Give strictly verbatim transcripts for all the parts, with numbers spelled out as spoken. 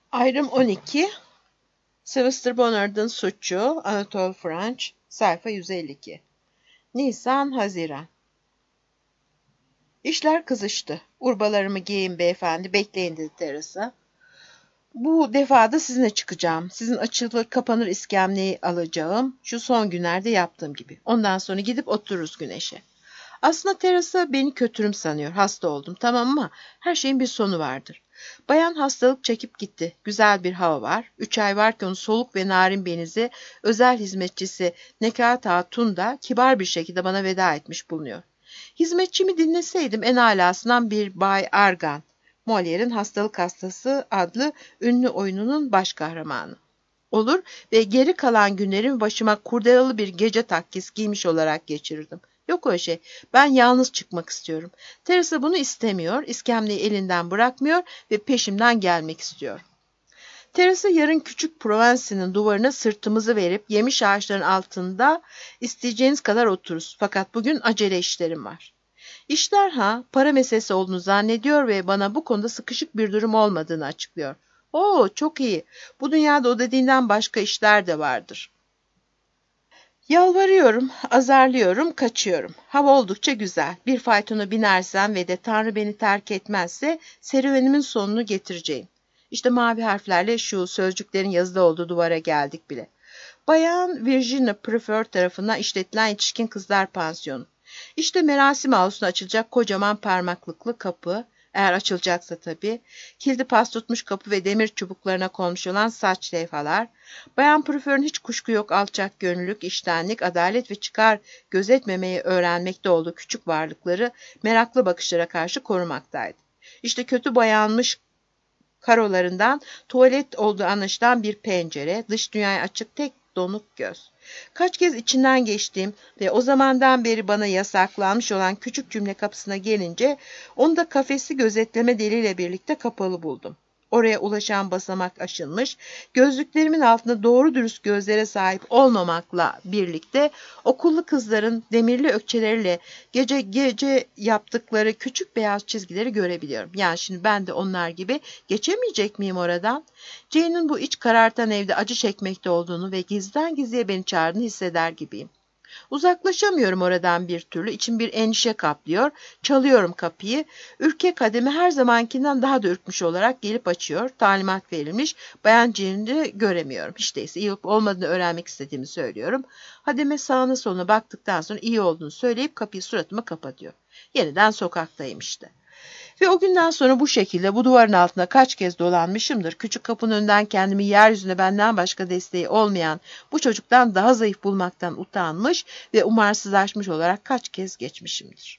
Ayrım on iki. Sylvester Bonnard'ın Suçu, Anatole France, sayfa yüz elli iki. Nisan, Haziran. İşler kızıştı. Urbalarımı giyin beyefendi, bekleyin dedi terasa. Bu defa da sizinle çıkacağım. Sizin açılır kapanır iskemleyi alacağım. Şu son günlerde yaptığım gibi. Ondan sonra gidip otururuz güneşe. Aslında terasa beni kötürüm sanıyor. Hasta oldum tamam ama her şeyin bir sonu vardır. Bayan hastalık çekip gitti. Güzel bir hava var. Üç ay var ki onu soluk ve narin benizi özel hizmetçisi Nekat Hatun da kibar bir şekilde bana veda etmiş bulunuyor. Hizmetçimi dinleseydim en alasından bir Bay Argan, Molière'in Hastalık Hastası adlı ünlü oyununun baş kahramanı olur ve geri kalan günlerimi başıma kurdelalı bir gece takkesi giymiş olarak geçirirdim. Yok öyle şey. Ben yalnız çıkmak istiyorum. Teresa bunu istemiyor, iskemleyi elinden bırakmıyor ve peşimden gelmek istiyor. Teresa yarın küçük Provence'nin duvarına sırtımızı verip yemiş ağaçların altında isteyeceğiniz kadar otururuz. Fakat bugün acele işlerim var. İşler ha, para meselesi olduğunu zannediyor ve bana bu konuda sıkışık bir durum olmadığını açıklıyor. Oo, çok iyi. Bu dünyada o dediğinden başka işler de vardır. Yalvarıyorum, azarlıyorum, kaçıyorum. Hava oldukça güzel. Bir faytona binersem ve de Tanrı beni terk etmezse serüvenimin sonunu getireceğim. İşte mavi harflerle şu sözcüklerin yazılı olduğu duvara geldik bile. Bayan Virginia Prefer tarafından işletilen yetişkin kızlar pansiyonu. İşte merasim avlusuna açılacak kocaman parmaklıklı kapı, eğer açılacaksa tabii, kilidi pas tutmuş kapı ve demir çubuklarına konmuş olan saç levhalar, Bayan Prefer'in hiç kuşku yok alçak gönüllülük, iştenlik, adalet ve çıkar gözetmemeyi öğrenmekte olduğu küçük varlıkları meraklı bakışlara karşı korumaktaydı. İşte kötü boyanmış karolarından tuvalet olduğu anlaşılan bir pencere, dış dünyaya açık tek donuk göz. Kaç kez içinden geçtiğim ve o zamandan beri bana yasaklanmış olan küçük cümle kapısına gelince onu da kafesi gözetleme deliğiyle birlikte kapalı buldum. Oraya ulaşan basamak aşınmış, gözlüklerimin altında doğru dürüst gözlere sahip olmamakla birlikte okullu kızların demirli ökçeleriyle gece gece yaptıkları küçük beyaz çizgileri görebiliyorum. Yani şimdi ben de onlar gibi geçemeyecek miyim oradan? Jane'in bu iç karartan evde acı çekmekte olduğunu ve gizden gizliye beni çağırdığını hisseder gibiyim. Uzaklaşamıyorum oradan bir türlü. İçim bir endişe kaplıyor. Çalıyorum kapıyı. Ürkek kademi her zamankinden daha da ürkmüş olarak gelip açıyor. Talimat verilmiş. Bayan Jane'i göremiyorum. Hiç değilse iyi olup olmadığını öğrenmek istediğimi söylüyorum. Hademe sağına soluna baktıktan sonra iyi olduğunu söyleyip kapıyı suratıma kapatıyor. Yeniden sokaktayım işte. Ve o günden sonra bu şekilde bu duvarın altında kaç kez dolanmışımdır. Küçük kapının önünden kendimi yeryüzünde benden başka desteği olmayan bu çocuktan daha zayıf bulmaktan utanmış ve umarsızlaşmış olarak kaç kez geçmişimdir.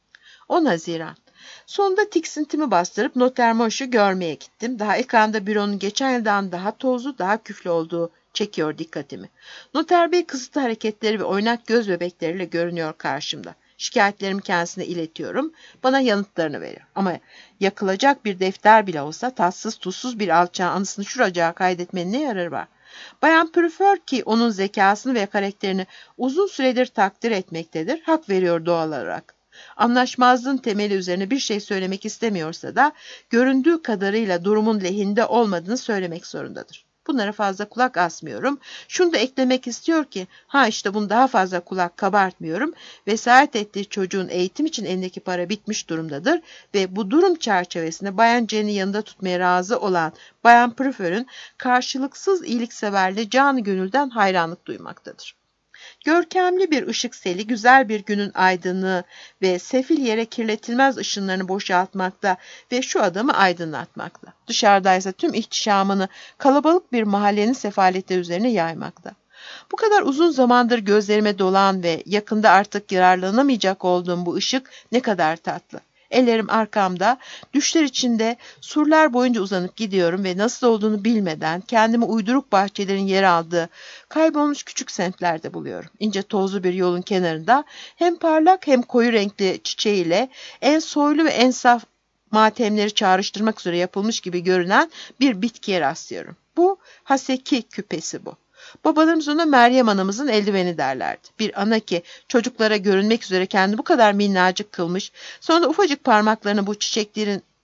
on Haziran. Sonunda tiksintimi bastırıp Noter Moş'u görmeye gittim. Daha ekranda büronun geçen yıldan daha tozlu, daha küflü olduğu çekiyor dikkatimi. Noter Bey kısıtlı hareketleri ve oynak göz bebekleriyle görünüyor karşımda. Şikayetlerimi kendisine iletiyorum. Bana yanıtlarını veriyor. Ama yakılacak bir defter bile olsa tatsız tuzsuz bir alçağın anısını şuracağa kaydetmenin ne yararı var? Bayan Prefer ki onun zekasını ve karakterini uzun süredir takdir etmektedir. Hak veriyor doğal olarak. Anlaşmazlığın temeli üzerine bir şey söylemek istemiyorsa da göründüğü kadarıyla durumun lehinde olmadığını söylemek zorundadır. Bunlara fazla kulak asmıyorum. Şunu da eklemek istiyor ki, ha işte bunu daha fazla kulak kabartmıyorum. Vesayet ettiği çocuğun eğitim için elindeki para bitmiş durumdadır ve bu durum çerçevesinde Bayan Jen'i yanında tutmaya razı olan Bayan Prefer'in karşılıksız iyilikseverliğe canı gönülden hayranlık duymaktadır. Görkemli bir ışık seli, güzel bir günün aydınlığı ve sefil yere kirletilmez ışınlarını boşaltmakta ve şu adamı aydınlatmakta. Dışarıdaysa tüm ihtişamını kalabalık bir mahallenin sefaleti üzerine yaymakta. Bu kadar uzun zamandır gözlerime dolan ve yakında artık yararlanamayacak olduğum bu ışık ne kadar tatlı. Ellerim arkamda, düşler içinde surlar boyunca uzanıp gidiyorum ve nasıl olduğunu bilmeden kendimi uyduruk bahçelerin yer aldığı kaybolmuş küçük semtlerde buluyorum. İnce tozlu bir yolun kenarında hem parlak hem koyu renkli çiçeğiyle en soylu ve en saf matemleri çağrıştırmak üzere yapılmış gibi görünen bir bitkiye rastlıyorum. Bu haseki küpesi bu. Babalarımız ona Meryem anamızın eldiveni derlerdi. Bir ana ki çocuklara görünmek üzere kendini bu kadar minnacık kılmış, sonra da ufacık parmaklarını bu çiçeklerin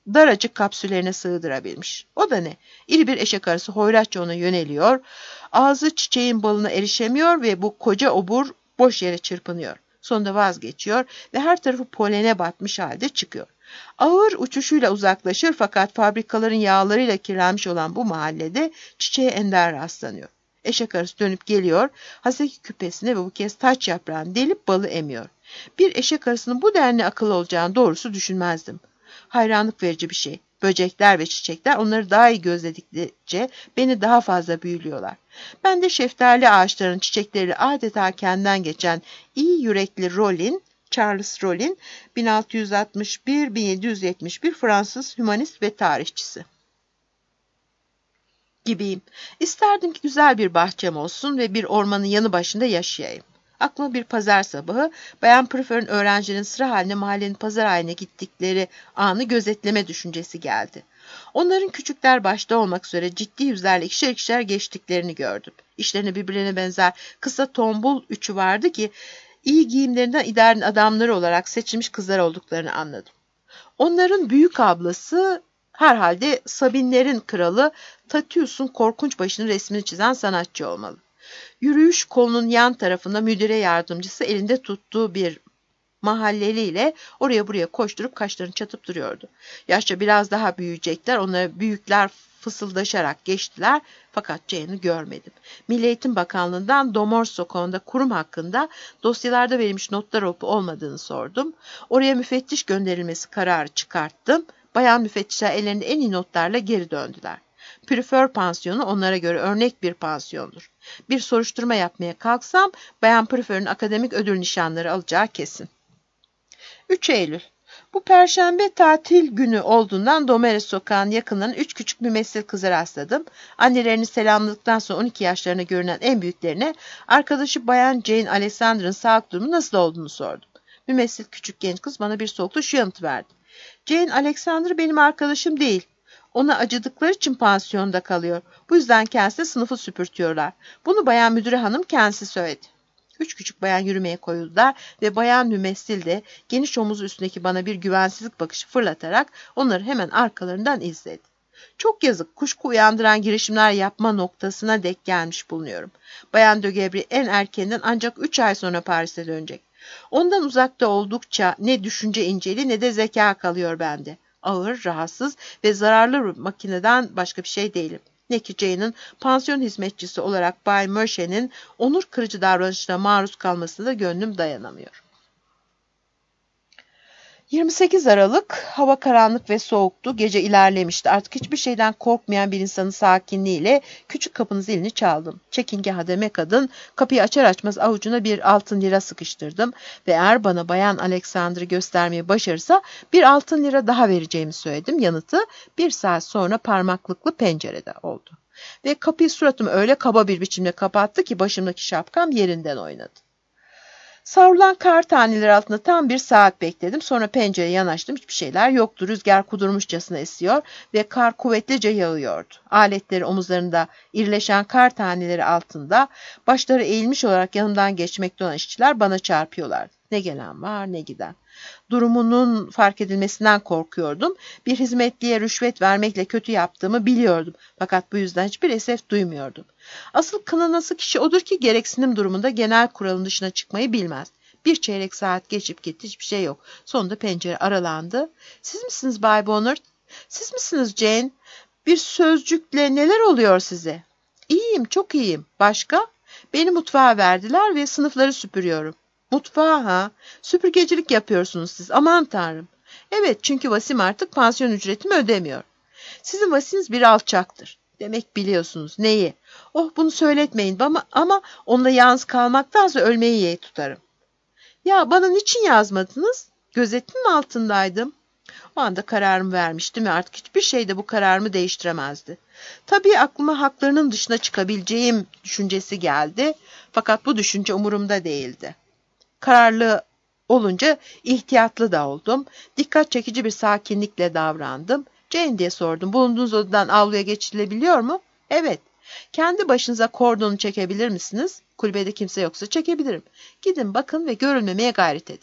daracık kapsüllerine sığdırabilmiş. O da ne? İri bir eşek arısı hoyratça ona yöneliyor. Ağzı çiçeğin balına erişemiyor ve bu koca obur boş yere çırpınıyor. Sonunda vazgeçiyor ve her tarafı polene batmış halde çıkıyor. Ağır uçuşuyla uzaklaşır fakat fabrikaların yağlarıyla kirlenmiş olan bu mahallede çiçeğe ender rastlanıyor. Eşek arısı dönüp geliyor, haseki küpesine ve bu kez taç yaprağını delip balı emiyor. Bir eşek arısının bu denli akıllı olacağını doğrusu düşünmezdim. Hayranlık verici bir şey. Böcekler ve çiçekler onları daha iyi gözledikçe beni daha fazla büyülüyorlar. Ben de şeftali ağaçlarının çiçekleriyle adeta kendinden geçen iyi yürekli Rollin, Charles Rollin, bin altı yüz altmış bir - bin yedi yüz yetmiş bir Fransız hümanist ve tarihçisi gibiyim. İsterdim ki güzel bir bahçem olsun ve bir ormanın yanı başında yaşayayım. Aklıma bir pazar sabahı Bayan Prefer'in öğrencilerin sıra halinde mahallenin pazar haline gittikleri anı gözetleme düşüncesi geldi. Onların küçükler başta olmak üzere ciddi yüzlerle ikişer ikişer geçtiklerini gördüm. İşlerine birbirine benzer kısa tombul üçü vardı ki iyi giyimlerinden idarenin adamları olarak seçilmiş kızlar olduklarını anladım. Onların büyük ablası herhalde Sabinlerin kralı Tatius'un korkunç başının resmini çizen sanatçı olmalı. Yürüyüş kolunun yan tarafında müdüre yardımcısı elinde tuttuğu bir mahalleliyle oraya buraya koşturup kaşlarını çatıp duruyordu. Yaşça biraz daha büyüyecekler, onlara büyükler fısıldaşarak geçtiler fakat Jane'i görmedim. Milli Eğitim Bakanlığı'ndan Domor Sokağı'nda kurum hakkında dosyalarda verilmiş notlar olup olmadığını sordum. Oraya müfettiş gönderilmesi kararı çıkarttım. Bayan müfettişler ellerinde en iyi notlarla geri döndüler. Prefer pansiyonu onlara göre örnek bir pansiyondur. Bir soruşturma yapmaya kalksam Bayan Prefer'in akademik ödül nişanları alacağı kesin. üç Eylül. Bu perşembe tatil günü olduğundan Domeres Sokağı'nın yakınlarının üç küçük mümessil kıza rastladım. Annelerini selamladıktan sonra on iki yaşlarına görünen en büyüklerine arkadaşı Bayan Jane Alexander'ın sağlık durumu nasıl olduğunu sordum. Mümessil küçük genç kız bana bir solukta şu yanıtı verdi. Jane Alexander benim arkadaşım değil. Ona acıdıkları için pansiyonda kalıyor. Bu yüzden kendisine sınıfı süpürtüyorlar. Bunu bayan müdüre hanım kendisi söyledi. Üç küçük bayan yürümeye koyuldular ve bayan mümessil de geniş omuzu üstündeki bana bir güvensizlik bakışı fırlatarak onları hemen arkalarından izledi. Çok yazık, kuşku uyandıran girişimler yapma noktasına dek gelmiş bulunuyorum. Bayan de Gebri en erkeninden ancak üç ay sonra Paris'e dönecek. Ondan uzakta oldukça ne düşünce inceliği ne de zeka kalıyor bende. Ağır, rahatsız ve zararlı bir makineden başka bir şey değilim. Ne ki Jane'in pansiyon hizmetçisi olarak Bay Mershey'nin onur kırıcı davranışına maruz kalmasına da gönlüm dayanamıyor. yirmi sekiz Aralık, hava karanlık ve soğuktu, gece ilerlemişti. Artık hiçbir şeyden korkmayan bir insanın sakinliğiyle küçük kapının zilini çaldım. Çekinge hademe kadın kapıyı açar açmaz avucuna bir altın lira sıkıştırdım ve eğer bana bayan Alexander'ı göstermeyi başarırsa bir altın lira daha vereceğimi söyledim. Yanıtı bir saat sonra parmaklıklı pencerede oldu. Ve kapıyı suratımı öyle kaba bir biçimde kapattı ki başımdaki şapkam yerinden oynadı. Savrulan kar taneleri altında tam bir saat bekledim. Sonra pencereye yanaştım. Hiçbir şeyler yoktu. Rüzgar kudurmuşçasına esiyor ve kar kuvvetlice yağıyordu. Aletleri omuzlarında irileşen kar taneleri altında başları eğilmiş olarak yanımdan geçmekte olan işçiler bana çarpıyorlardı. Ne gelen var ne giden. Durumunun fark edilmesinden korkuyordum. Bir hizmetliye rüşvet vermekle kötü yaptığımı biliyordum. Fakat bu yüzden hiçbir esef duymuyordum. Asıl kınanası kişi odur ki gereksinim durumunda genel kuralın dışına çıkmayı bilmez. Bir çeyrek saat geçip gitti, hiçbir şey yok. Sonunda pencere aralandı. Siz misiniz Bay Bonner? Siz misiniz Jane? Bir sözcükle neler oluyor size? İyiyim, çok iyiyim. Başka? Beni mutfağa verdiler ve sınıfları süpürüyorum. Mutfağa ha? Süpürgecilik yapıyorsunuz siz. Aman tanrım. Evet, çünkü Vasim artık pansiyon ücretimi ödemiyor. Sizin Vasiniz bir alçaktır. Demek biliyorsunuz. Neyi? Oh, bunu söyletmeyin ama, ama onunla yalnız kalmaktansa ölmeyi yeğ tutarım. Ya bana niçin yazmadınız? Gözetim mi altındaydım? O anda kararımı vermiştim ve artık hiçbir şey de bu kararımı değiştiremezdi. Tabii aklıma haklarının dışına çıkabileceğim düşüncesi geldi. Fakat bu düşünce umurumda değildi. Kararlı olunca ihtiyatlı da oldum. Dikkat çekici bir sakinlikle davrandım. Jane diye sordum. Bulunduğunuz odadan avluya geçilebiliyor mu? Evet. Kendi başınıza kordonu çekebilir misiniz? Kulübede kimse yoksa çekebilirim. Gidin bakın ve görülmemeye gayret edin.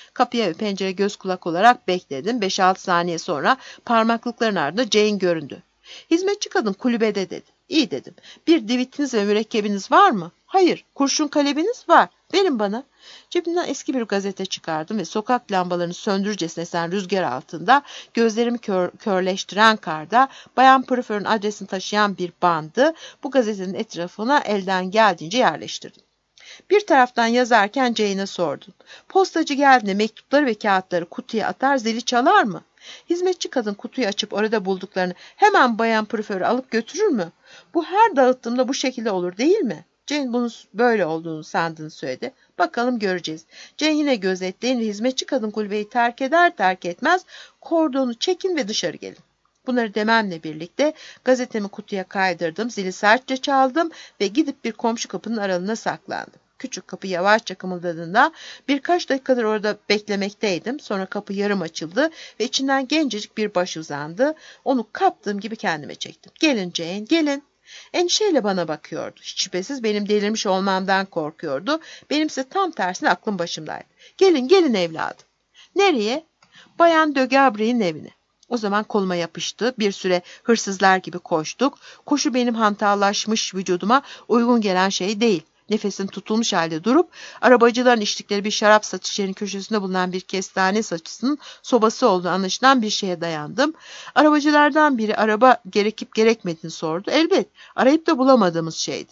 Kapıya ve pencereye göz kulak olarak bekledim. beş altı saniye sonra parmaklıkların ardında Jane göründü. Hizmetçi kadın kulübede dedi. İyi dedim. Bir divitiniz ve mürekkebiniz var mı? Hayır. Kurşun kaleminiz var. Verin bana. Cebimden eski bir gazete çıkardım ve sokak lambalarını söndürürcesine esen rüzgar altında gözlerimi kör, körleştiren karda Bayan Prefer'ın adresini taşıyan bir bandı bu gazetenin etrafına elden geldiğince yerleştirdim. Bir taraftan yazarken Jane'e sordum. Postacı geldiğinde mektupları ve kağıtları kutuya atar, zili çalar mı? Hizmetçi kadın kutuyu açıp orada bulduklarını hemen Bayan Prefer'ı alıp götürür mü? Bu her dağıttığımda bu şekilde olur değil mi? Jane bunun böyle olduğunu sandığını söyledi. Bakalım göreceğiz. Jane yine gözetleyin ve hizmetçi kadın kulübeyi terk eder terk etmez kordonu çekin ve dışarı gelin. Bunları dememle birlikte gazetemi kutuya kaydırdım, zili sertçe çaldım ve gidip bir komşu kapının aralığına saklandım. Küçük kapı yavaşça kımıldadığında birkaç dakikadır orada beklemekteydim. Sonra kapı yarım açıldı ve içinden gencecik bir baş uzandı. Onu kaptığım gibi kendime çektim. Gelin Jane, gelin. Endişeyle bana bakıyordu. Hiç şüphesiz benim delirmiş olmamdan korkuyordu. Benimse tam tersine aklım başımdaydı. Gelin, gelin evladım. Nereye? Bayan de Gabriel'in evine. O zaman koluma yapıştı. Bir süre hırsızlar gibi koştuk. Koşu benim hantallaşmış vücuduma uygun gelen şey değil. Nefesim tutulmuş halde durup arabacıların içtikleri bir şarap satış yerinin köşesinde bulunan bir kestane saçısının sobası olduğu anlaşılan bir şeye dayandım. Arabacılardan biri araba gerekip gerekmediğini sordu. Elbet arayıp da bulamadığımız şeydi.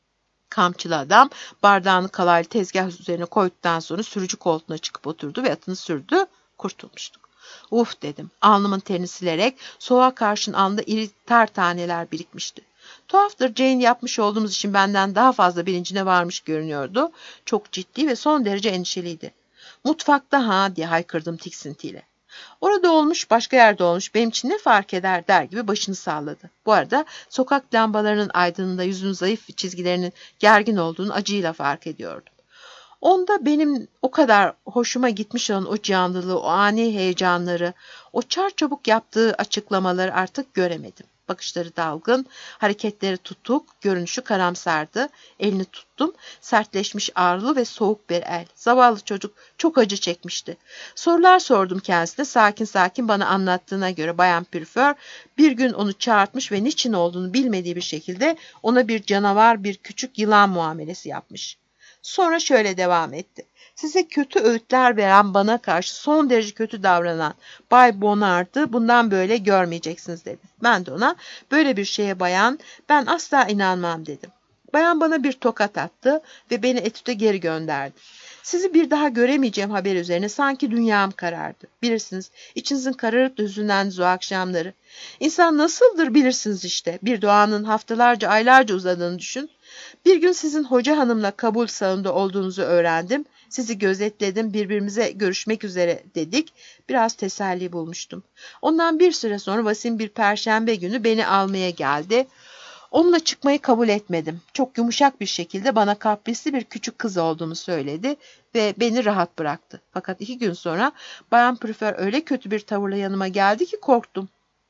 Kamçılı adam bardağını kalaylı tezgah üzerine koyduktan sonra sürücü koltuğuna çıkıp oturdu ve atını sürdü. Kurtulmuştuk. Uf dedim. Alnımın terini silerek soğuğa karşın alnında iri ter taneler birikmişti. Tuhaftır, Jane yapmış olduğumuz işin benden daha fazla bilincine varmış görünüyordu. Çok ciddi ve son derece endişeliydi. Mutfakta ha diye haykırdım tiksintiyle. Orada olmuş, başka yerde olmuş, benim için ne fark eder der gibi başını salladı. Bu arada sokak lambalarının aydınlığında yüzünün zayıf çizgilerinin gergin olduğunu acıyla fark ediyordum. Onda benim o kadar hoşuma gitmiş olan o canlılığı, o ani heyecanları, o çarçabuk yaptığı açıklamaları artık göremedim. Bakışları dalgın, hareketleri tutuk, görünüşü karamsardı. Elini tuttum, sertleşmiş ağırlı ve soğuk bir el. Zavallı çocuk çok acı çekmişti. Sorular sordum kendisine, sakin sakin bana anlattığına göre Bayan Prefer bir gün onu çağırtmış ve niçin olduğunu bilmediği bir şekilde ona bir canavar, bir küçük yılan muamelesi yapmış. Sonra şöyle devam etti. Size kötü öğütler veren, bana karşı son derece kötü davranan Bay Bonnard'ı bundan böyle görmeyeceksiniz dedi. Ben de ona böyle bir şeye bayan, ben asla inanmam dedim. Bayan bana bir tokat attı ve beni etüde geri gönderdi. Sizi bir daha göremeyeceğim haber üzerine sanki dünyam karardı. Bilirsiniz, içinizin kararıp da hüzünlendiğiniz o akşamları. İnsan nasıldır bilirsiniz işte. Bir duanın haftalarca, aylarca uzadığını düşün. Bir gün sizin hoca hanımla kabul salonunda olduğunuzu öğrendim. Sizi gözetledim, birbirimize görüşmek üzere dedik. Biraz teselli bulmuştum. Ondan bir süre sonra Vasim bir perşembe günü beni almaya geldi. Onunla çıkmayı kabul etmedim. Çok yumuşak bir şekilde bana kaprisli bir küçük kız olduğumu söyledi ve beni rahat bıraktı. Fakat iki gün sonra Bayan Prefer öyle kötü bir tavırla yanıma geldi ki korktum.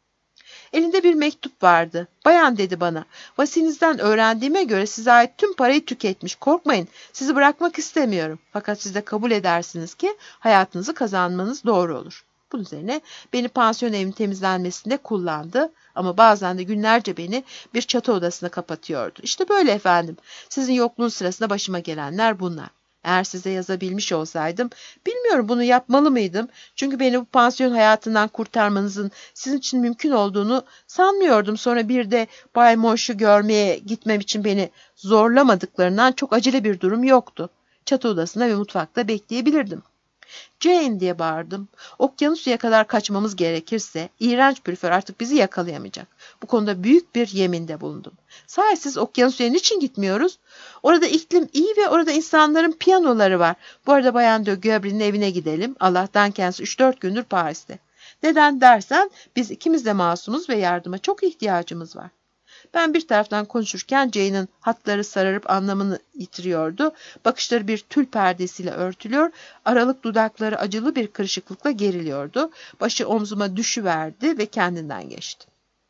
Elinde bir mektup vardı. Bayan dedi bana, Vasinizden öğrendiğime göre size ait tüm parayı tüketmiş. Korkmayın, sizi bırakmak istemiyorum. Fakat siz de kabul edersiniz ki hayatınızı kazanmanız doğru olur. Bunun üzerine beni pansiyon evinin temizlenmesinde kullandı ama bazen de günlerce beni bir çatı odasına kapatıyordu. İşte böyle efendim. Sizin yokluğunuz sırasında başıma gelenler bunlar. Eğer size yazabilmiş olsaydım, bilmiyorum bunu yapmalı mıydım? Çünkü beni bu pansiyon hayatından kurtarmanızın sizin için mümkün olduğunu sanmıyordum. Sonra bir de Bay Monş'u görmeye gitmem için beni zorlamadıklarından çok acele bir durum yoktu. Çatı odasında ve mutfakta bekleyebilirdim. Jane diye bağırdım. Okyanusuya kadar kaçmamız gerekirse iğrenç Prefer artık bizi yakalayamayacak. Bu konuda büyük bir yeminde bulundum. Sahi siz Okyanusuya niçin gitmiyoruz? Orada iklim iyi ve orada insanların piyanoları var. Bu arada Bayan de Gabriel'in evine gidelim. Allah'tan kendisi üç dört gündür Paris'te. Neden dersen biz ikimiz de masumuz ve yardıma çok ihtiyacımız var. Ben bir taraftan konuşurken Jane'in hatları sararıp anlamını yitiriyordu. Bakışları bir tül perdesiyle örtülüyor, aralık dudakları acılı bir kırışıklıkla geriliyordu. Başı omzuma düşüverdi ve kendinden geçti.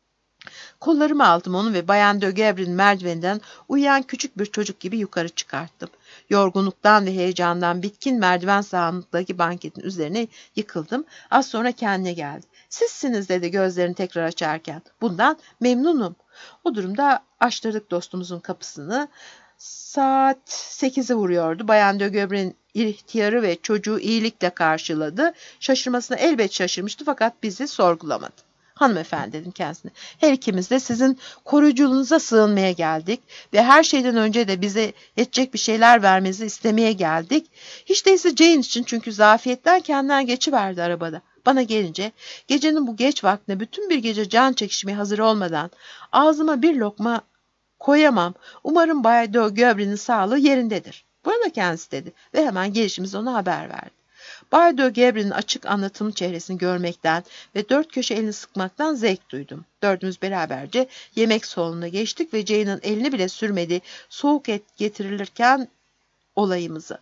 Kollarıma aldım onu ve Bayan de Gebre'nin merdiveninden uyuyan küçük bir çocuk gibi yukarı çıkarttım. Yorgunluktan ve heyecandan bitkin merdiven sağındaki banketin üzerine yıkıldım. Az sonra kendine geldi. Sizsiniz dedi gözlerini tekrar açarken. Bundan memnunum. O durumda açtırdık dostumuzun kapısını. Saat sekizi vuruyordu. Bayan de Gebre'nin ihtiyarı ve çocuğu iyilikle karşıladı. Şaşırmasına elbet şaşırmıştı fakat bizi sorgulamadı. Hanımefendi dedim kendisine. Her ikimiz de sizin koruyuculuğunuza sığınmaya geldik ve her şeyden önce de bize yetecek bir şeyler vermenizi istemeye geldik. Hiç değilse Jane için çünkü zafiyetten kendinden geçiverdi arabada. Bana gelince gecenin bu geç vaktinde bütün bir gece can çekişmeye hazır olmadan ağzıma bir lokma koyamam. Umarım Bay de Gebre'nin sağlığı yerindedir. Burada kendisi dedi ve hemen gelişimizi ona haber verdi. Bay de Gebre'nin açık anlatımlı çehresini görmekten ve dört köşe elini sıkmaktan zevk duydum. Dördümüz beraberce yemek salonuna geçtik ve Jane'in elini bile sürmediği soğuk et getirilirken olayımızı.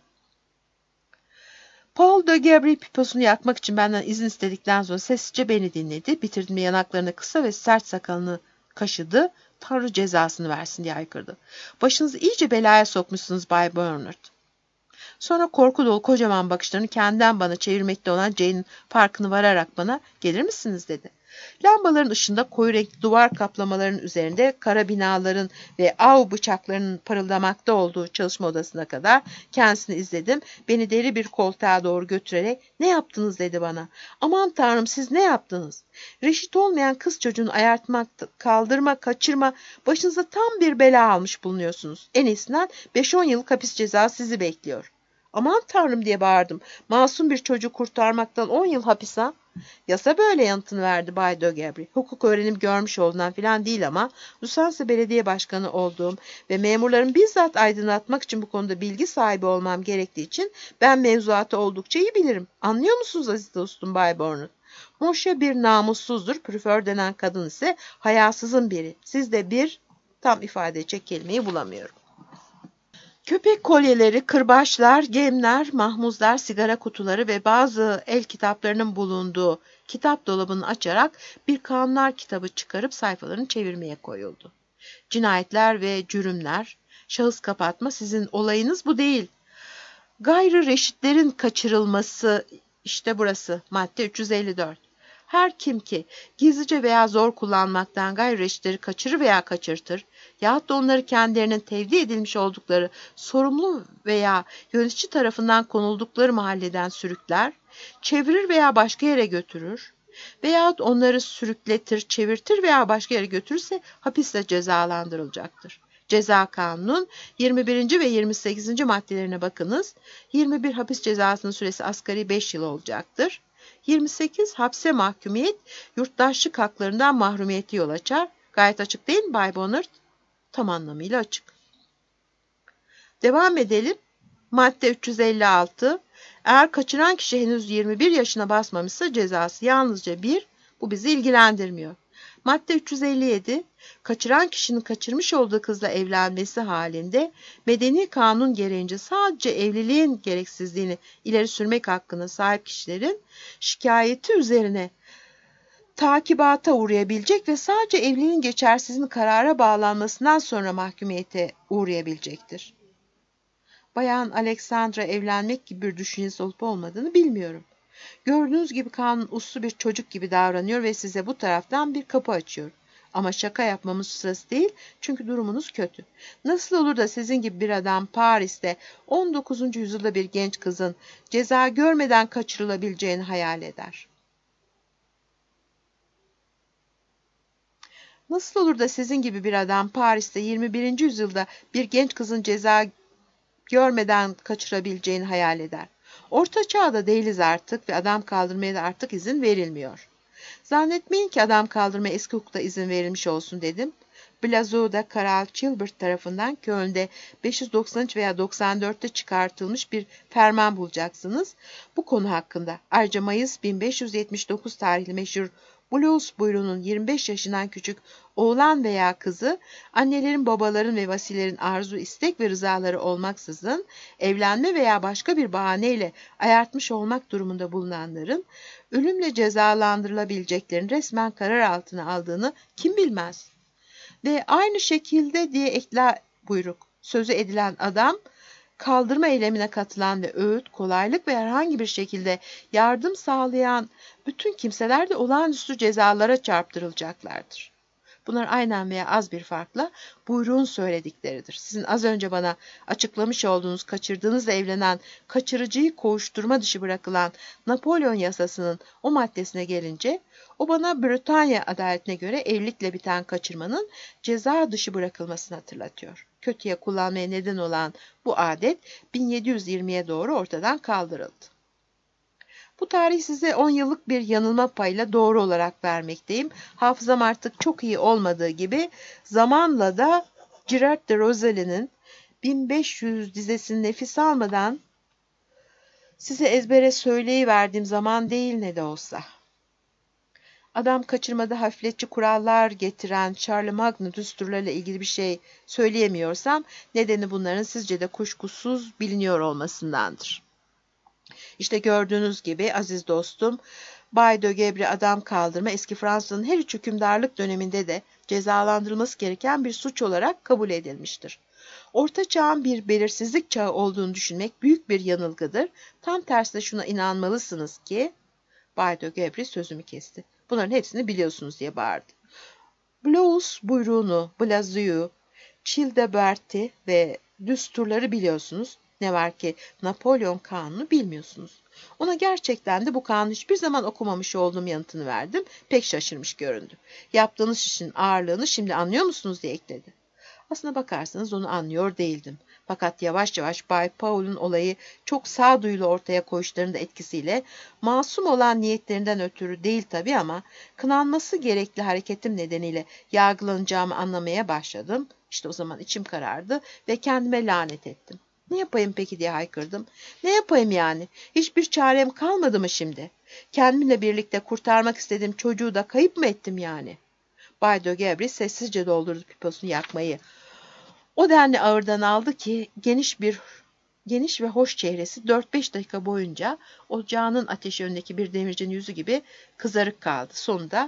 Paul de Gebre piposunu yakmak için benden izin istedikten sonra sessizce beni dinledi. Bitirdiğimde yanaklarına kısa ve sert sakalını kaşıdı. Tanrı cezasını versin diye haykırdı. Başınızı iyice belaya sokmuşsunuz Bay Bernard. Sonra korku dolu kocaman bakışlarını kendinden bana çevirmekte olan Jane'in farkını vararak bana gelir misiniz dedi. Lambaların ışığında koyu renkli duvar kaplamalarının üzerinde kara binaların ve av bıçaklarının parıldamakta olduğu çalışma odasına kadar kendisini izledim. Beni deri bir koltuğa doğru götürerek ne yaptınız dedi bana. Aman tanrım siz ne yaptınız? Reşit olmayan kız çocuğunu ayartmak, kaldırma, kaçırma başınıza tam bir bela almış bulunuyorsunuz. En iyisinden beş on yıllık hapis cezası sizi bekliyor. Aman tanrım diye bağırdım. Masum bir çocuğu kurtarmaktan on yıl hapis ha? Yasa böyle yanıtını verdi Bay de Gebre. Hukuk öğrenim görmüş olduğundan filan değil ama Lusansa Belediye Başkanı olduğum ve memurların bizzat aydınlatmak için bu konuda bilgi sahibi olmam gerektiği için ben mevzuatı oldukça iyi bilirim. Anlıyor musunuz aziz dostum Bay Bernard? Moşe bir namussuzdur, Prefer denen kadın ise hayasızın biri. Siz de bir tam ifade edecek kelimeyi bulamıyorum. Köpek kolyeleri, kırbaçlar, gemler, mahmuzlar, sigara kutuları ve bazı el kitaplarının bulunduğu kitap dolabını açarak bir kanunlar kitabı çıkarıp sayfalarını çevirmeye koyuldu. Cinayetler ve cürümler, şahıs kapatma sizin olayınız bu değil. Gayrı reşitlerin kaçırılması işte burası madde üç yüz elli dört. Her kim ki gizlice veya zor kullanmaktan gayri reşitleri kaçırır veya kaçırtır yahut da onları kendilerinin tevdi edilmiş oldukları sorumlu veya yönetici tarafından konuldukları mahalleden sürükler, çevirir veya başka yere götürür veyahut onları sürükletir, çevirtir veya başka yere götürürse hapisle cezalandırılacaktır. Ceza Kanunu'nun yirmi birinci ve yirmi sekizinci maddelerine bakınız. yirmi bir hapis cezasının süresi asgari beş yıl olacaktır. yirmi sekiz hapse mahkumiyet, yurttaşlık haklarından mahrumiyeti yol açar. Gayet açık değil mi Bay Bernard? Tam anlamıyla açık. Devam edelim. Madde üç yüz elli altı. Eğer kaçıran kişi henüz yirmi bir yaşına basmamışsa cezası yalnızca bir. Bu bizi ilgilendirmiyor. Madde üç yüz elli yedi. Kaçıran kişinin kaçırmış olduğu kızla evlenmesi halinde medeni kanun gereğince sadece evliliğin gereksizliğini ileri sürmek hakkına sahip kişilerin şikayeti üzerine takibata uğrayabilecek ve sadece evliliğin geçersizliğinin karara bağlanmasından sonra mahkumiyete uğrayabilecektir. Bayan Alexandra evlenmek gibi bir düşüncesi olup olmadığını bilmiyorum. Gördüğünüz gibi kanun uslu bir çocuk gibi davranıyor ve size bu taraftan bir kapı açıyor. Ama şaka yapmamız sırası değil çünkü durumunuz kötü. Nasıl olur da sizin gibi bir adam Paris'te on dokuzuncu yüzyılda bir genç kızın ceza görmeden kaçırılabileceğini hayal eder? Nasıl olur da sizin gibi bir adam Paris'te yirmi birinci yüzyılda bir genç kızın ceza görmeden kaçırabileceğini hayal eder? Orta çağda değiliz artık ve adam kaldırmaya da artık izin verilmiyor. Zannetmeyin ki adam kaldırmaya eski hukukta izin verilmiş olsun dedim. Blazo'da Kral Chilbert tarafından Köln'de beş yüz doksan üç veya doksan dörtte çıkartılmış bir ferman bulacaksınız bu konu hakkında. Ayrıca Mayıs bin beş yüz yetmiş dokuz tarihli meşhur Blues buyruğunun yirmi beş yaşından küçük oğlan veya kızı, annelerin, babaların ve vasilerin arzu, istek ve rızaları olmaksızın evlenme veya başka bir bahaneyle ayartmış olmak durumunda bulunanların ölümle cezalandırılabileceklerin resmen karar altına aldığını kim bilmez? Ve aynı şekilde diye ekler buyruk. Sözü edilen adam, kaldırma eylemine katılan ve öğüt, kolaylık ve herhangi bir şekilde yardım sağlayan bütün kimseler de olağanüstü cezalara çarptırılacaklardır. Bunlar aynen veya az bir farkla buyruğun söyledikleridir. Sizin az önce bana açıklamış olduğunuz kaçırdığınızla evlenen kaçırıcıyı kovuşturma dışı bırakılan Napolyon yasasının o maddesine gelince, o bana Britanya adaletine göre evlilikle biten kaçırmanın ceza dışı bırakılmasını hatırlatıyor. Kötüye kullanmaya neden olan bu adet bin yedi yüz yirmiye doğru ortadan kaldırıldı. Bu tarih size on yıllık bir yanılma payıyla doğru olarak vermekteyim. Hafızam artık çok iyi olmadığı gibi zamanla da Girard de Roselli'nin bin beş yüz dizesini nefis almadan size ezbere söyleyiverdiğim zaman değil ne de olsa. Adam kaçırmada hafifletçi kurallar getiren Charlemagne düsturlarıyla ilgili bir şey söyleyemiyorsam nedeni bunların sizce de kuşkusuz biliniyor olmasındandır. İşte gördüğünüz gibi aziz dostum, Bay de Gebri adam kaldırma eski Fransa'nın her üç hükümdarlık döneminde de cezalandırılması gereken bir suç olarak kabul edilmiştir. Orta çağın bir belirsizlik çağı olduğunu düşünmek büyük bir yanılgıdır. Tam tersine şuna inanmalısınız ki, Bay de Gebri sözümü kesti. Bunların hepsini biliyorsunuz diye bağırdı. Blois buyruğunu, Blazieu'yu, Childebert'i ve düsturları biliyorsunuz. Ne var ki Napolyon kanunu bilmiyorsunuz. Ona gerçekten de bu kanunu hiçbir zaman okumamış olduğum yanıtını verdim. Pek şaşırmış göründü. Yaptığınız işin ağırlığını şimdi anlıyor musunuz diye ekledi. Aslına bakarsanız onu anlıyor değildim. Fakat yavaş yavaş Bay Paul'un olayı çok sağduyulu ortaya koyuşlarının da etkisiyle masum olan niyetlerinden ötürü değil tabii ama kınanması gerekli hareketim nedeniyle yargılanacağımı anlamaya başladım. İşte o zaman içim karardı ve kendime lanet ettim. Ne yapayım peki diye haykırdım. Ne yapayım yani? Hiçbir çarem kalmadı mı şimdi? Kendimle birlikte kurtarmak istediğim çocuğu da kayıp mı ettim yani? Bay de Gebri sessizce doldurdu piposunu yakmayı. O denli ağırdan aldı ki geniş bir geniş ve hoş çehresi dört beş dakika boyunca ocağının ateşi önündeki bir demircinin yüzü gibi kızarık kaldı. Sonunda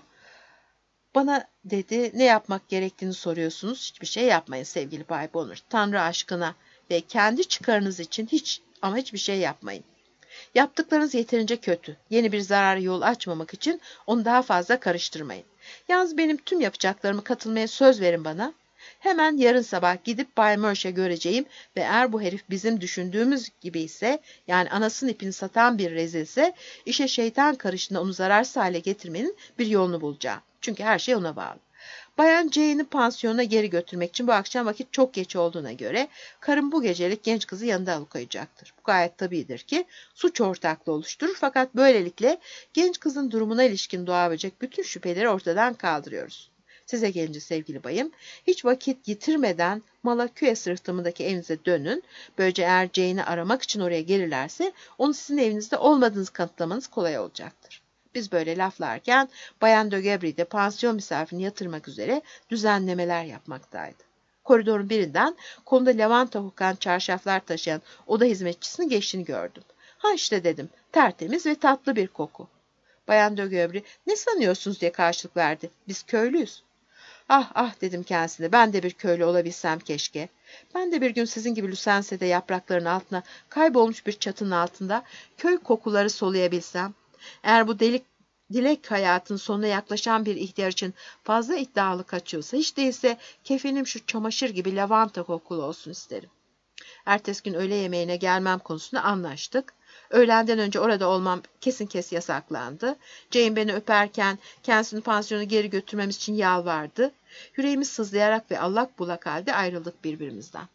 bana dedi, ne yapmak gerektiğini soruyorsunuz. Hiçbir şey yapmayın sevgili Bay Bonner. Tanrı aşkına ve kendi çıkarınız için hiç ama hiçbir şey yapmayın. Yaptıklarınız yeterince kötü. Yeni bir zararı yol açmamak için onu daha fazla karıştırmayın. Yalnız benim tüm yapacaklarımı katılmaya söz verin bana. Hemen yarın sabah gidip Bay Mörş'e göreceğim ve eğer bu herif bizim düşündüğümüz gibi ise, yani anasının ipini satan bir rezilse, işe şeytan karışında onu zararsız hale getirmenin bir yolunu bulacağım. Çünkü her şey ona bağlı. Bayan Jane'i pansiyona geri götürmek için bu akşam vakit çok geç olduğuna göre karım bu gecelik genç kızı yanında alıkoyacaktır. Bu gayet tabidir ki suç ortaklığı oluşturur, fakat böylelikle genç kızın durumuna ilişkin doğabilecek bütün şüpheleri ortadan kaldırıyoruz. Size gelince sevgili bayım, hiç vakit yitirmeden Malaküe sırtımındaki evinize dönün. Böylece eğer Jane'i aramak için oraya gelirlerse onu sizin evinizde olmadığınızı kanıtlamanız kolay olacaktır. Biz böyle laflarken Bayan de Gebri de pansiyon misafirini yatırmak üzere düzenlemeler yapmaktaydı. Koridorun birinden kolunda lavanta hukan çarşaflar taşıyan oda hizmetçisinin geçtiğini gördüm. Ha işte dedim, tertemiz ve tatlı bir koku. Bayan de Gebri, ne sanıyorsunuz diye karşılık verdi. Biz köylüyüz. Ah ah dedim kendisine, ben de bir köylü olabilsem keşke. Ben de bir gün sizin gibi Lüsense'de yaprakların altına kaybolmuş bir çatının altında köy kokuları soluyabilsem. Eğer bu delik, dilek hayatın sonuna yaklaşan bir ihtiyar için fazla iddialı kaçıyorsa, hiç değilse kefenim şu çamaşır gibi lavanta kokulu olsun isterim. Ertesi gün öğle yemeğine gelmem konusunda anlaştık. Öğlenden önce orada olmam kesin kes yasaklandı. Jane beni öperken kendisini pansiyona geri götürmemiz için yalvardı. Yüreğimiz sızlayarak ve allak bullak halde ayrıldık birbirimizden.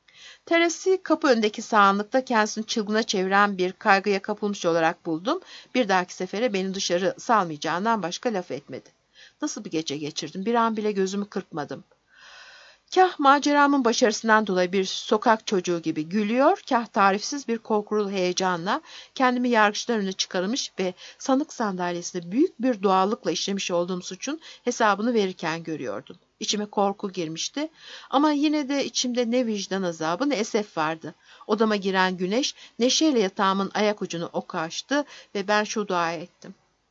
Teres'i kapı önündeki sağanlıkta kendisini çılgına çeviren bir kaygıya kapılmış olarak buldum. Bir dahaki sefere beni dışarı salmayacağından başka laf etmedi. Nasıl bir gece geçirdim, bir an bile gözümü kırpmadım. Kah maceramın başarısından dolayı bir sokak çocuğu gibi gülüyor, kah tarifsiz bir korkulu heyecanla kendimi yargıçlar önüne çıkarmış ve sanık sandalyesinde büyük bir doğallıkla işlemiş olduğum suçun hesabını verirken görüyordum. İçime korku girmişti ama yine de içimde ne vicdan azabı ne esef vardı. Odama giren güneş neşeyle yatağımın ayak ucunu okşadı ve ben şu dua ettim.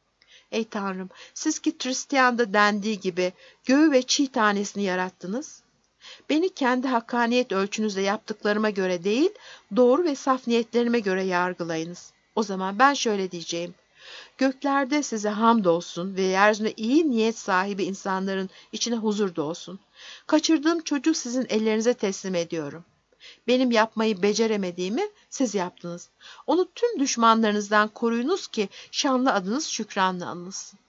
Ey Tanrım, siz ki Tristian'da dendiği gibi göğü ve çiğ tanesini yarattınız. Beni kendi hakkaniyet ölçünüzle yaptıklarıma göre değil, doğru ve saf niyetlerime göre yargılayınız. O zaman ben şöyle diyeceğim. Göklerde size hamdolsun ve yeryüzünde iyi niyet sahibi insanların içine huzur dolsun. Kaçırdığım çocuğu sizin ellerinize teslim ediyorum. Benim yapmayı beceremediğimi siz yaptınız. Onu tüm düşmanlarınızdan koruyunuz ki şanlı adınız şükranla anılsın.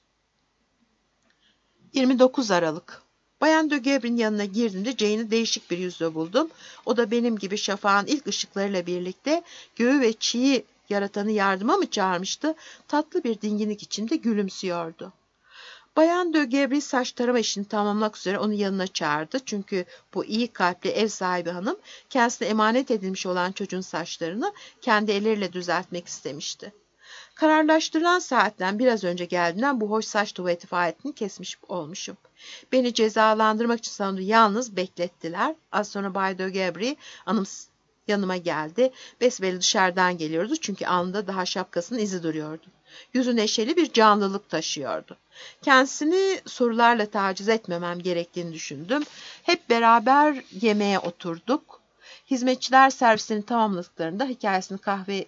yirmi dokuz Aralık. Bayan de Gebre'nin yanına girdiğimde Jane'i değişik bir yüzle buldum. O da benim gibi şafağın ilk ışıklarıyla birlikte göğü ve çiği yaratanı yardıma mı çağırmıştı? Tatlı bir dinginlik içinde gülümsüyordu. Bayan de Gebre saç tarama işini tamamlamak üzere onu yanına çağırdı. Çünkü bu iyi kalpli ev sahibi hanım kendisine emanet edilmiş olan çocuğun saçlarını kendi elleriyle düzeltmek istemişti. Kararlaştırılan saatten biraz önce geldiğinden bu hoş saç tuvaleti faaliyetini kesmiş olmuşum. Beni cezalandırmak için sanırım yalnız beklettiler. Az sonra Bay de Gebre hanım yanıma geldi. Besbelli dışarıdan geliyordu çünkü alnında daha şapkasının izi duruyordu. Yüzü neşeli bir canlılık taşıyordu. Kendisini sorularla taciz etmemem gerektiğini düşündüm. Hep beraber yemeğe oturduk. Hizmetçiler servisini tamamladıklarında hikayesini kahve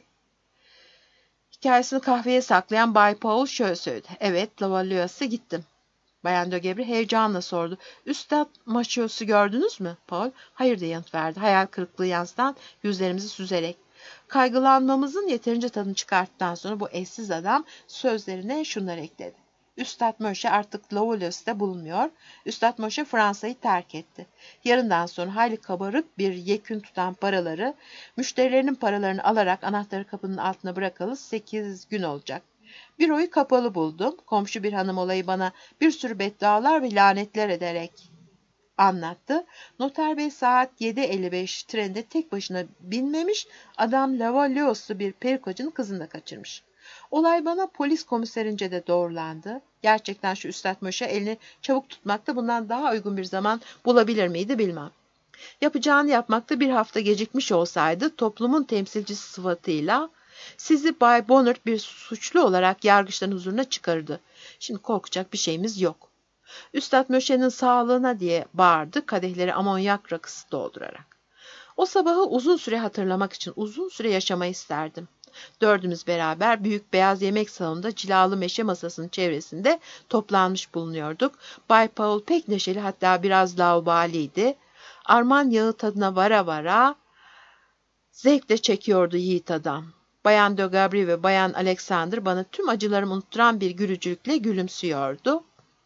hikayesini kahveye saklayan Bay Paul şöyle söyledi. Evet, Lavalio's'a gittim. Bayan de Gebre heyecanla sordu. Üstad Machios'u gördünüz mü? Paul, hayır diye yanıt verdi. Hayal kırıklığı yansıtan yüzlerimizi süzerek. Kaygılanmamızın yeterince tadını çıkarttıktan sonra bu eşsiz adam sözlerine şunları ekledi. Üstad Moşe artık Lavalio's'ta bulunmuyor. Üstad Moşe Fransa'yı terk etti. Yarından sonra hayli kabarık bir yekün tutan paraları, müşterilerinin paralarını alarak anahtarı kapının altına bırakalı sekiz gün olacak. Büroyu kapalı buldum. Komşu bir hanım olayı bana bir sürü beddualar ve lanetler ederek anlattı. Noter bey saat yedi elli beş treninde tek başına binmemiş, adam Lavalios'lu bir perukacının kızını da kaçırmış. Olay bana polis komiserince de doğrulandı. Gerçekten şu Üstad Moşe elini çabuk tutmakta bundan daha uygun bir zaman bulabilir miydi bilmem. Yapacağını yapmakta bir hafta gecikmiş olsaydı toplumun temsilcisi sıfatıyla sizi Bay Bonner bir suçlu olarak yargıçların huzuruna çıkarırdı. Şimdi korkacak bir şeyimiz yok. Üstad Möşe'nin sağlığına diye bağırdı kadehleri amonyak rakısı doldurarak. O sabahı uzun süre hatırlamak için uzun süre yaşamayı isterdim. Dördümüz beraber büyük beyaz yemek salonunda cilalı meşe masasının çevresinde toplanmış bulunuyorduk. Bay Paul pek neşeli hatta biraz laubaliydi. Arman yağı tadına vara vara zevkle çekiyordu yiğit adam. Bayan de Gebre ve Bayan Alexander bana tüm acılarımı unutturan bir gülücükle gülümsüyordu.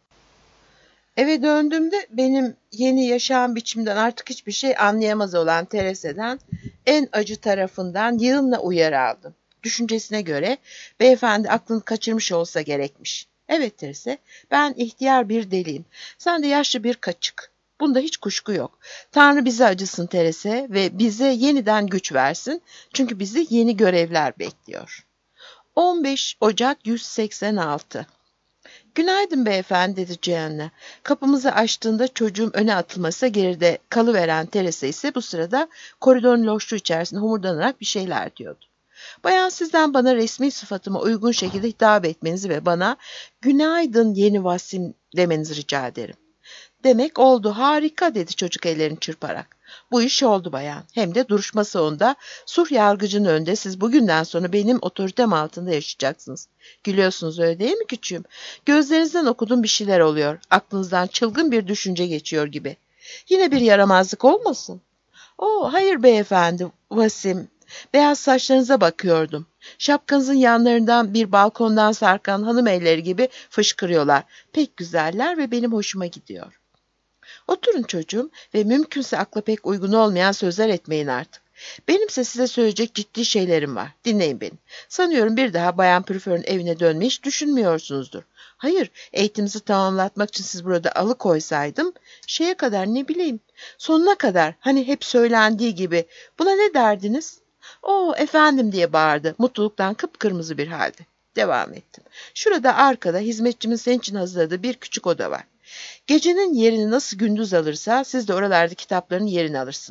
Eve döndüğümde benim yeni yaşam biçimden artık hiçbir şey anlayamaz olan Teresa'dan en acı tarafından yığınla uyarı aldım. Düşüncesine göre beyefendi aklını kaçırmış olsa gerekmiş. Evet Teresa, ben ihtiyar bir deliyim. Sen de yaşlı bir kaçık. Bunda hiç kuşku yok. Tanrı bize acısın Teresa ve bize yeniden güç versin. Çünkü bizi yeni görevler bekliyor. on beş Ocak yüz seksen altı. Günaydın beyefendi dedi Jeanne. Kapımızı açtığında çocuğum öne atılmasa geride kalıveren Teresa ise bu sırada koridorun loşluğu içerisinde homurdanarak bir şeyler diyordu. Bayan sizden bana resmi sıfatıma uygun şekilde hitap etmenizi ve bana günaydın yeni Vasim demenizi rica ederim. Demek oldu, harika dedi çocuk ellerini çırparak. Bu iş oldu bayan. Hem de duruşma salonunda sulh yargıcının önünde siz bugünden sonra benim otoritem altında yaşayacaksınız. Gülüyorsunuz öyle değil mi küçüğüm? Gözlerinizden okudum bir şeyler oluyor. Aklınızdan çılgın bir düşünce geçiyor gibi. Yine bir yaramazlık olmasın? Oo, hayır beyefendi Vasim. Beyaz saçlarınıza bakıyordum. Şapkanızın yanlarından bir balkondan sarkan hanım elleri gibi fışkırıyorlar. Pek güzeller ve benim hoşuma gidiyor. Oturun çocuğum ve mümkünse akla pek uygun olmayan sözler etmeyin artık. Benimse size söyleyecek ciddi şeylerim var. Dinleyin beni. Sanıyorum bir daha Bayan Pürför'ün evine dönmeyi hiç düşünmüyorsunuzdur. Hayır, eğitiminizi tamamlatmak için siz burada alıkoysaydım, şeye kadar ne bileyim, sonuna kadar, hani hep söylendiği gibi, buna ne derdiniz? Oo efendim diye bağırdı, mutluluktan kıpkırmızı bir halde. Devam ettim. Şurada arkada hizmetçimin senin için hazırladığı bir küçük oda var. Gecenin yerini nasıl gündüz alırsa siz de oralarda kitapların yerini alırsınız.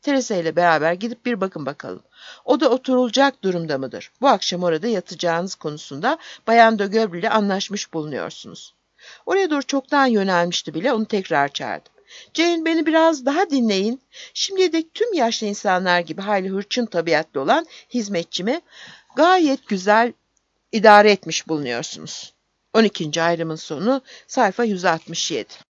Teresa ile beraber gidip bir bakın bakalım. O da oturulacak durumda mıdır? Bu akşam orada yatacağınız konusunda Bayan de Gaulle ile anlaşmış bulunuyorsunuz. Oraya doğru çoktan yönelmişti bile, onu tekrar çağırdım. Jane, beni biraz daha dinleyin. Şimdiye dek tüm yaşlı insanlar gibi hayli hırçın tabiatlı olan hizmetçimi gayet güzel idare etmiş bulunuyorsunuz. on ikinci ayrımın sonu, sayfa yüz altmış yedi.